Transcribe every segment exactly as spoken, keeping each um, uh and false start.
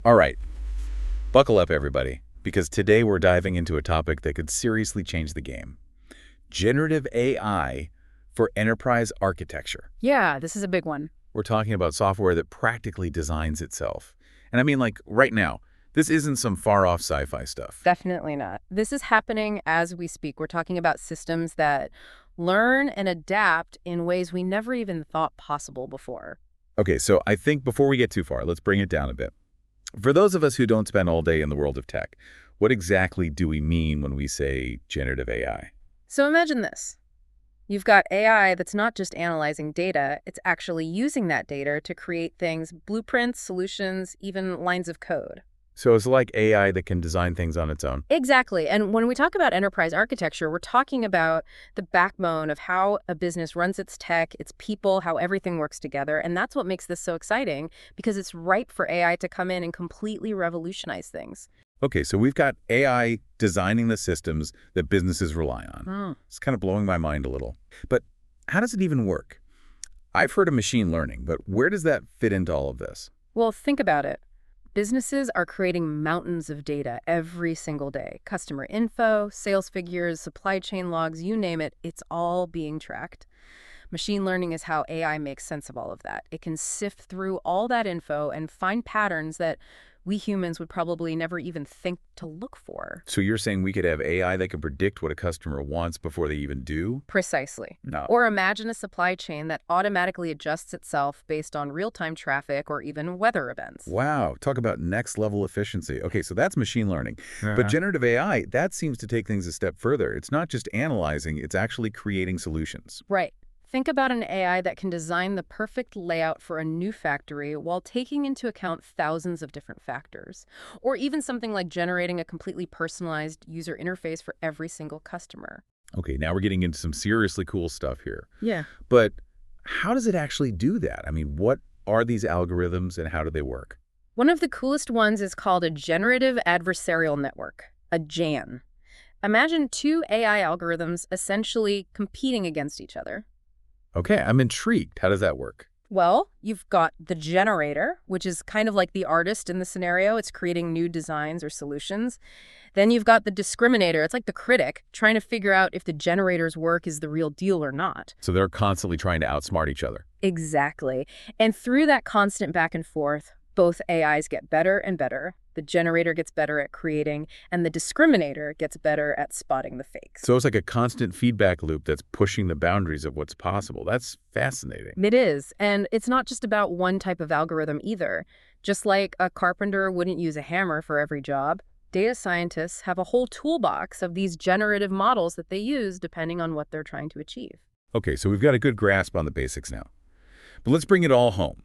All right, buckle up, everybody, because today we're diving into a topic that could seriously change the game. Generative A I for enterprise architecture. Yeah, this is a big one. We're talking about software that practically designs itself. And I mean, like, right now, this isn't some far-off sci-fi stuff. Definitely not. This is happening as we speak. We're talking about systems that learn and adapt in ways we never even thought possible before. Okay, so I think before we get too far, let's bring it down a bit. For those of us who don't spend all day in the world of tech, what exactly do we mean when we say generative A I? So imagine this. You've got A I that's not just analyzing data, it's actually using that data to create things, blueprints, solutions, even lines of code. So it's like A I that can design things on its own. Exactly. And when we talk about enterprise architecture, we're talking about the backbone of how a business runs its tech, its people, how everything works together. And that's what makes this so exciting, because it's ripe for A I to come in and completely revolutionize things. Okay, so we've got A I designing the systems that businesses rely on. Hmm. It's kind of blowing my mind a little. But how does it even work? I've heard of machine learning, but where does that fit into all of this? Well, think about it. Businesses are creating mountains of data every single day. Customer info, sales figures, supply chain logs, you name it, it's all being tracked. Machine learning is how A I makes sense of all of that. It can sift through all that info and find patterns that we humans would probably never even think to look for. So you're saying we could have A I that can predict what a customer wants before they even do? Precisely. No. Or imagine a supply chain that automatically adjusts itself based on real-time traffic or even weather events. Wow, talk about next level efficiency. Okay, so that's machine learning. But generative A I, that seems to take things a step further. It's not just analyzing, it's actually creating solutions. Right. Think about an A I that can design the perfect layout for a new factory while taking into account thousands of different factors. Or even something like generating a completely personalized user interface for every single customer. Okay, now we're getting into some seriously cool stuff here. Yeah. But how does it actually do that? I mean, what are these algorithms and how do they work? One of the coolest ones is called a Generative Adversarial Network, a GAN. Imagine two A I algorithms essentially competing against each other. Okay, I'm intrigued. How does that work? Well, you've got the generator, which is kind of like the artist in the scenario. It's creating new designs or solutions. Then you've got the discriminator. It's like the critic trying to figure out if the generator's work is the real deal or not. So they're constantly trying to outsmart each other. Exactly. And through that constant back and forth, both A Is get better and better. The generator gets better at creating, and the discriminator gets better at spotting the fakes. So it's like a constant feedback loop that's pushing the boundaries of what's possible. That's fascinating. It is. And it's not just about one type of algorithm either. Just like a carpenter wouldn't use a hammer for every job, data scientists have a whole toolbox of these generative models that they use depending on what they're trying to achieve. Okay, so we've got a good grasp on the basics now. But let's bring it all home.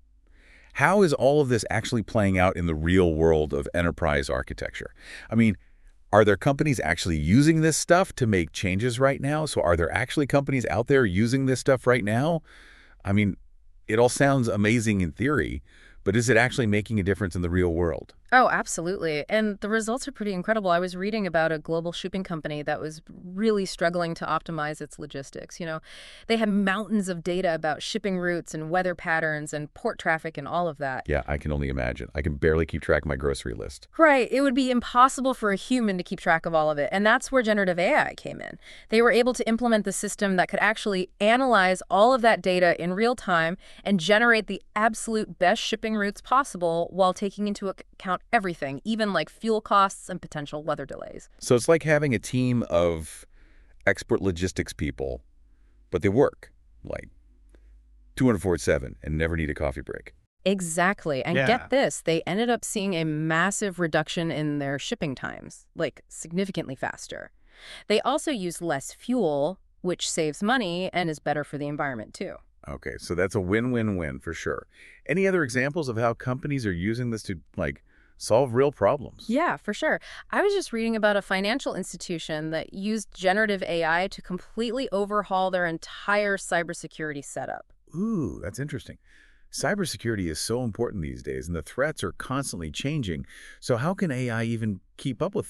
How is all of this actually playing out in the real world of enterprise architecture? I mean, are there companies actually using this stuff to make changes right now? So are there actually companies out there using this stuff right now? I mean, it all sounds amazing in theory, but is it actually making a difference in the real world? Oh, absolutely. And the results are pretty incredible. I was reading about a global shipping company that was really struggling to optimize its logistics. You know, they had mountains of data about shipping routes and weather patterns and port traffic and all of that. Yeah, I can only imagine. I can barely keep track of my grocery list. Right. It would be impossible for a human to keep track of all of it. And that's where generative A I came in. They were able to implement the system that could actually analyze all of that data in real time and generate the absolute best shipping routes possible while taking into account everything, even like fuel costs and potential weather delays. So it's like having a team of expert logistics people, but they work like twenty-four seven and never need a coffee break. Exactly. And Yeah. get this, they ended up seeing a massive reduction in their shipping times, like significantly faster. They also use less fuel, which saves money and is better for the environment too. Okay, so that's a win-win-win for sure. Any other examples of how companies are using this to, like, solve real problems? Yeah, for sure. I was just reading about a financial institution that used generative A I to completely overhaul their entire cybersecurity setup. Ooh, that's interesting. Cybersecurity is so important these days, and the threats are constantly changing. So how can A I even keep up with that?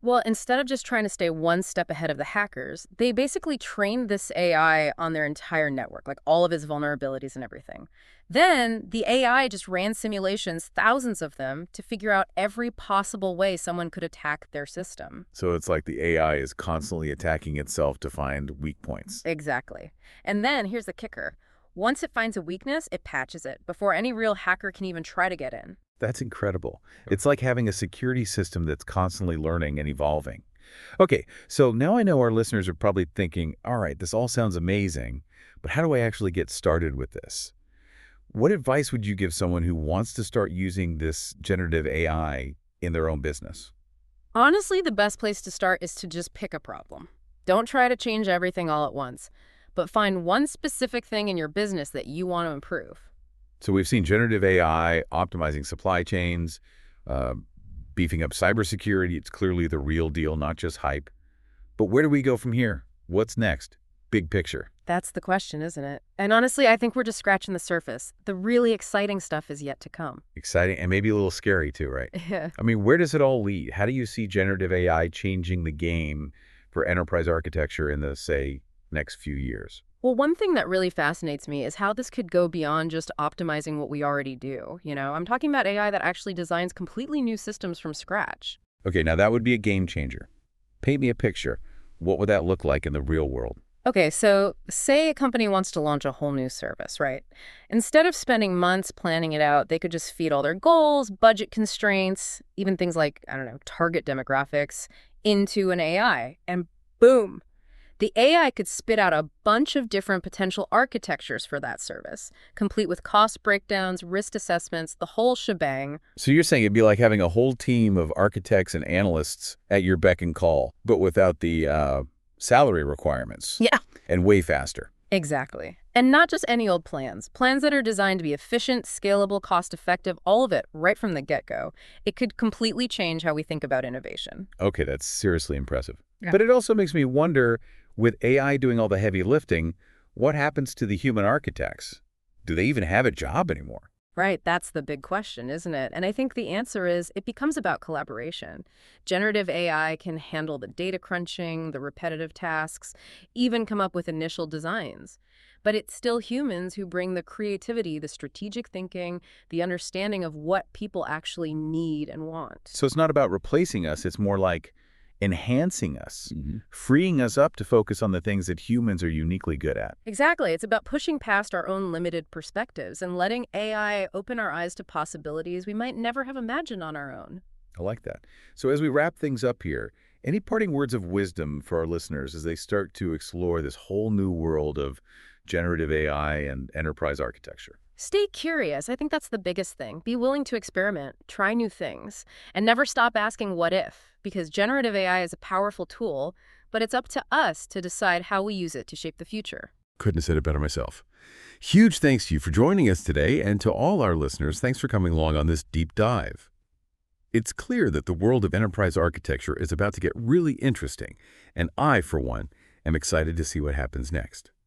Well, instead of just trying to stay one step ahead of the hackers, they basically trained this A I on their entire network, like all of its vulnerabilities and everything. Then the A I just ran simulations, thousands of them, to figure out every possible way someone could attack their system. So it's like the A I is constantly attacking itself to find weak points. Exactly. And then here's the kicker. Once it finds a weakness, it patches it before any real hacker can even try to get in. That's incredible. It's like having a security system that's constantly learning and evolving. Okay, so now I know our listeners are probably thinking, all right, this all sounds amazing, but how do I actually get started with this? What advice would you give someone who wants to start using this generative A I in their own business? Honestly, the best place to start is to just pick a problem. Don't try to change everything all at once, but find one specific thing in your business that you want to improve. So we've seen generative A I optimizing supply chains, uh, beefing up cybersecurity. It's clearly the real deal, not just hype. But where do we go from here? What's next? Big picture. That's the question, isn't it? And honestly, I think we're just scratching the surface. The really exciting stuff is yet to come. Exciting and maybe a little scary too, right? Yeah. I mean, where does it all lead? How do you see generative A I changing the game for enterprise architecture in the, say, next few years? Well, one thing that really fascinates me is how this could go beyond just optimizing what we already do. You know, I'm talking about A I that actually designs completely new systems from scratch. Okay, now that would be a game changer. Paint me a picture. What would that look like in the real world? Okay, so say a company wants to launch a whole new service, right? Instead of spending months planning it out, they could just feed all their goals, budget constraints, even things like, I don't know, target demographics into an A I, and boom. The A I could spit out a bunch of different potential architectures for that service, complete with cost breakdowns, risk assessments, the whole shebang. So you're saying it'd be like having a whole team of architects and analysts at your beck and call, but without the uh, salary requirements. Yeah. And way faster. Exactly. And not just any old plans. Plans that are designed to be efficient, scalable, cost-effective, all of it right from the get-go. It could completely change how we think about innovation. Okay, that's seriously impressive. Yeah. But it also makes me wonder, with A I doing all the heavy lifting, what happens to the human architects? Do they even have a job anymore? Right, that's the big question, isn't it? And I think the answer is it becomes about collaboration. Generative A I can handle the data crunching, the repetitive tasks, even come up with initial designs. But it's still humans who bring the creativity, the strategic thinking, the understanding of what people actually need and want. So it's not about replacing us, it's more like enhancing us, Mm-hmm. freeing us up to focus on the things that humans are uniquely good at. Exactly. It's about pushing past our own limited perspectives and letting A I open our eyes to possibilities we might never have imagined on our own. I like that. So as we wrap things up here, any parting words of wisdom for our listeners as they start to explore this whole new world of generative A I and enterprise architecture? Stay curious. I think that's the biggest thing. Be willing to experiment, try new things, and never stop asking what if, because generative A I is a powerful tool, but it's up to us to decide how we use it to shape the future. Couldn't have said it better myself. Huge thanks to you for joining us today, and to all our listeners, thanks for coming along on this deep dive. It's clear that the world of enterprise architecture is about to get really interesting, and I, for one, am excited to see what happens next.